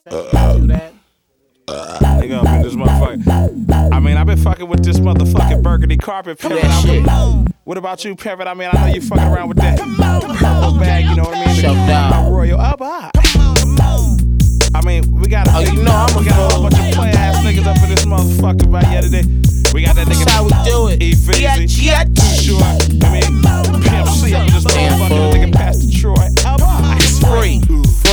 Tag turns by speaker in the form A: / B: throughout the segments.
A: Nigga up in this motherfucker. I mean, I've been fucking with this motherfucking burgundy carpet pivot. What about you, pivot? I mean, I know you fucking around with that purple bag, you know what I mean?
B: Shut down.
A: Royal up high. I mean, we got a whole bunch of player ass niggas up in this motherfucker by the other day. We got that nigga.
B: That's how we do it.
A: E-Fizzy. Sure. I mean, Pimp C up in this motherfucker. Nigga Pastor Troy.
B: It's free.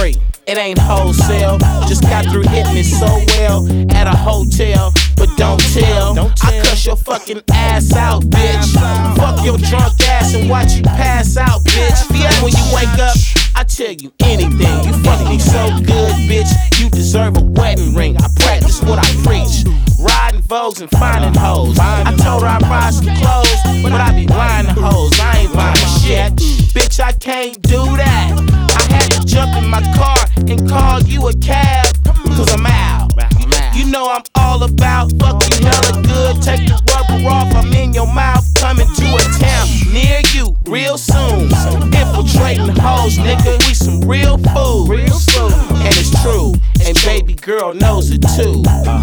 B: It ain't wholesale. Just got through hitting it so well at a hotel, but don't tell. I cuss your fucking ass out, bitch. Fuck your drunk ass and watch you pass out, bitch. And when you wake up, I tell you anything. You fuck me so good, bitch. You deserve a wedding ring. I practice what I preach. Riding Vogues and finding hoes. I told her I'd buy some clothes, but I be lying to hoes. I ain't buying shit. Bitch, I can't do that. I had to jump in my car and call you a cab, cause I'm out. You know I'm all about fucking hella good. Take the rubber off, I'm in your mouth. Coming to a town near you real soon. Infiltrating hoes, nigga, we some real food. And it's true, and baby girl knows it too.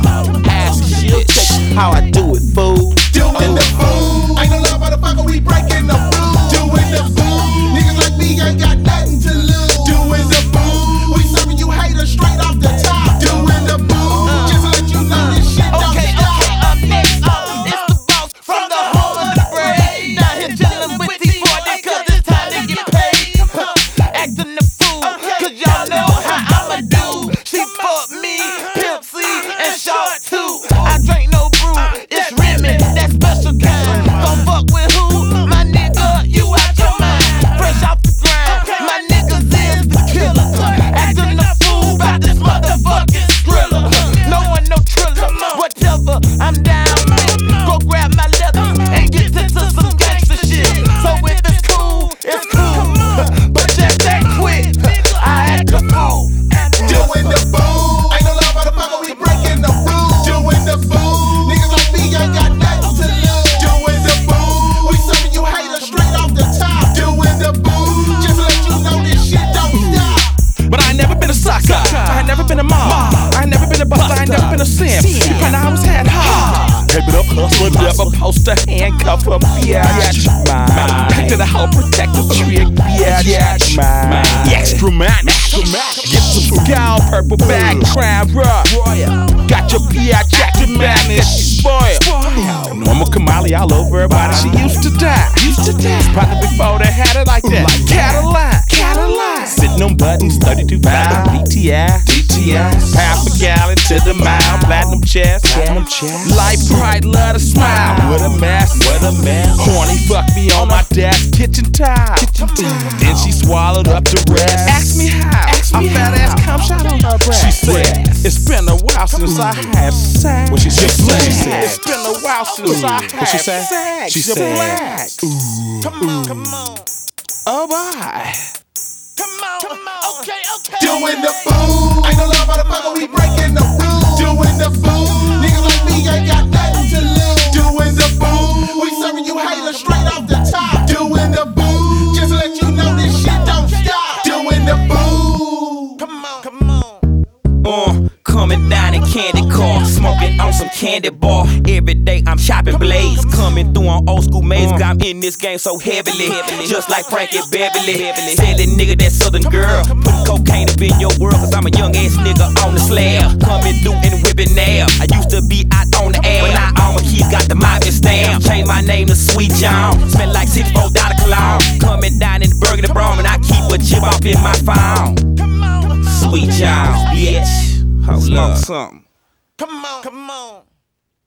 B: Ask her, she'll tell you how I do it, fool.
C: Doing the fool. Ain't no love, motherfucker, we breaking the fool. Doing the fool. Niggas like me ain't got nothing to lose. Doing the fool. We serving you haters straight off the top. Doing the fool. Just to let you know this shit don't stop.
B: Up next, it's the boss from the home of the brave. Down here chillin' with T40 cause it's time to get paid. Acting the fool, cause y'all know how I'ma do. She fucked me, Pimp C, and Short too. I drink no brew, it's Remy, that special kind. Gon' fuck with who? My nigga, you out your mind. Fresh off the grind, my niggas is the killer. Acting the fool about this motherfucking thriller. No one no triller, whatever, I'm down, man. Go grab my leather and get into some gangster shit. So if it's cool, it's cool. But just that quick, I act a fool.
C: Doing the fool. Ain't no love, motherfucker, we breaking the rules. Doing the fool. Niggas like me ain't got nothing to lose. Doing the fool. We serving you haters straight off the top. Doing the fool. Just to let you know this shit don't stop.
A: But I ain't never been a sucker. I ain't never been a mom. I ain't never been a buster. I ain't never been a sim. You kinda always had hard. Keep it up, hustler, never post a handcuff up, bitch. Back to the whole protective trick, bitch. Extra man. Get some scowl, purple bag, crown rock. Got your bitch, acting madness, spoiled. Normal Kamali all over her body, she used to die. Probably before they had it like that. Cadillac. Sitting on buttons, 32.5 DTI. Half a gallon to the mile, platinum chest. Life bright, love to smile. What a mess. Horny, fuck me on my desk, kitchen tile. Then she swallowed up the rest. Ask me how. A fat ass cum shot on her breast. She said, it's been a while since I had sex. What she said? It's been a while since I had sex. She said, ooh. Come on. Oh, bye.
B: Come on. Okay.
C: Doing the fool. Ain't no love, motherfucker, we breaking the rules. Doing the fool. Niggas like me ain't got nothing to lose. Doing the fool. We serving you haters straight off the top. Doing the fool. Just to let you know this shit don't stop. Doing the fool.
B: Come on. Coming down in candy car, smoking on some candy bar. Every day I'm chopping blades, coming through on old school maze. I'm in this game so heavily, just like Frankie Beverly. Selling nigga that southern girl, putting cocaine up in your world. Cause I'm a young ass nigga on the slab, coming through and whipping nail. I used to be out on the air, but now all my kids got the mafia stamp. Changed my name to Sweet John, smell like $64 cologne. Coming down in the Burgundy Brom, and I keep a chip off in my phone. Sweet John, bitch. Smoke something. Come on.